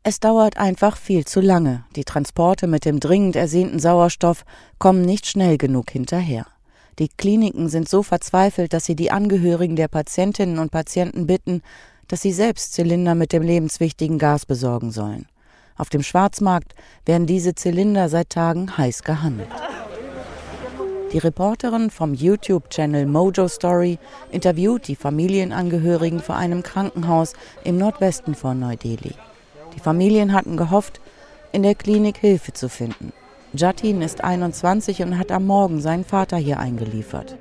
Es dauert einfach viel zu lange. Die Transporte mit dem dringend ersehnten Sauerstoff kommen nicht schnell genug hinterher. Die Kliniken sind so verzweifelt, dass sie die Angehörigen der Patientinnen und Patienten bitten, dass sie selbst Zylinder mit dem lebenswichtigen Gas besorgen sollen. Auf dem Schwarzmarkt werden diese Zylinder seit Tagen heiß gehandelt. Die Reporterin vom YouTube-Channel Mojo Story interviewt die Familienangehörigen vor einem Krankenhaus im Nordwesten von Neu-Delhi. Die Familien hatten gehofft, in der Klinik Hilfe zu finden. Jatin ist 21 und hat am Morgen seinen Vater hier eingeliefert.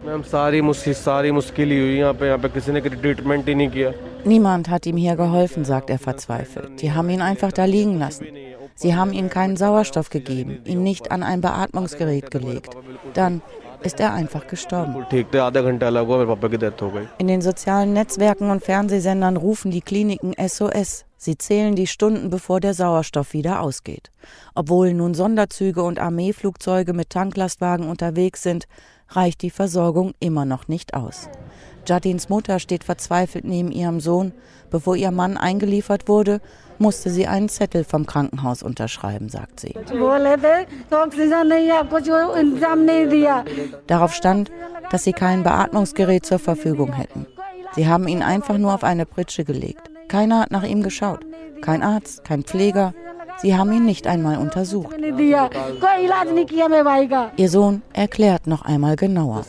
Niemand hat ihm hier geholfen, sagt er verzweifelt. Die haben ihn einfach da liegen lassen. Sie haben ihm keinen Sauerstoff gegeben, ihn nicht an ein Beatmungsgerät gelegt. Dann ist er einfach gestorben. In den sozialen Netzwerken und Fernsehsendern rufen die Kliniken SOS. Sie zählen die Stunden, bevor der Sauerstoff wieder ausgeht. Obwohl nun Sonderzüge und Armeeflugzeuge mit Tanklastwagen unterwegs sind, reicht die Versorgung immer noch nicht aus. Jatins Mutter steht verzweifelt neben ihrem Sohn. Bevor ihr Mann eingeliefert wurde, musste sie einen Zettel vom Krankenhaus unterschreiben, sagt sie. Darauf stand, dass sie kein Beatmungsgerät zur Verfügung hätten. Sie haben ihn einfach nur auf eine Pritsche gelegt. Keiner hat nach ihm geschaut. Kein Arzt, kein Pfleger. Sie haben ihn nicht einmal untersucht. Ihr Sohn erklärt noch einmal genauer.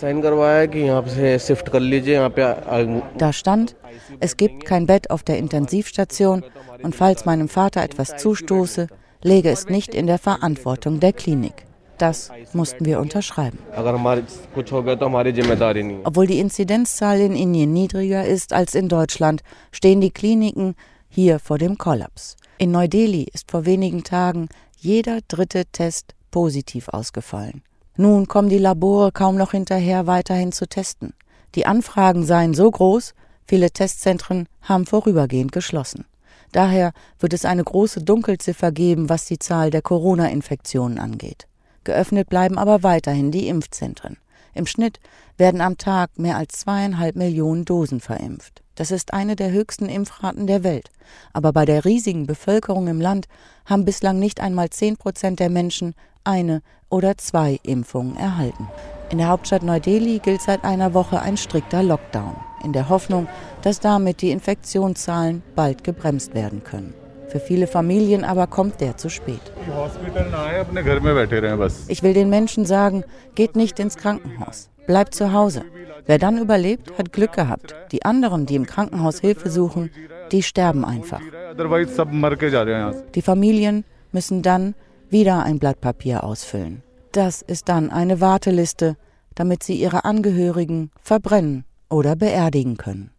Da stand, es gibt kein Bett auf der Intensivstation und falls meinem Vater etwas zustoße, läge es nicht in der Verantwortung der Klinik. Das mussten wir unterschreiben. Obwohl die Inzidenzzahl in Indien niedriger ist als in Deutschland, stehen die Kliniken hier vor dem Kollaps. In Neu-Delhi ist vor wenigen Tagen jeder dritte Test positiv ausgefallen. Nun kommen die Labore kaum noch hinterher, weiterhin zu testen. Die Anfragen seien so groß, viele Testzentren haben vorübergehend geschlossen. Daher wird es eine große Dunkelziffer geben, was die Zahl der Corona-Infektionen angeht. Geöffnet bleiben aber weiterhin die Impfzentren. Im Schnitt werden am Tag mehr als 2,5 Millionen Dosen verimpft. Das ist eine der höchsten Impfraten der Welt. Aber bei der riesigen Bevölkerung im Land haben bislang nicht einmal 10% der Menschen eine oder 2 Impfungen erhalten. In der Hauptstadt Neu-Delhi gilt seit einer Woche ein strikter Lockdown, in der Hoffnung, dass damit die Infektionszahlen bald gebremst werden können. Für viele Familien aber kommt der zu spät. Ich will den Menschen sagen, geht nicht ins Krankenhaus, bleibt zu Hause. Wer dann überlebt, hat Glück gehabt. Die anderen, die im Krankenhaus Hilfe suchen, die sterben einfach. Die Familien müssen dann wieder ein Blatt Papier ausfüllen. Das ist dann eine Warteliste, damit sie ihre Angehörigen verbrennen oder beerdigen können.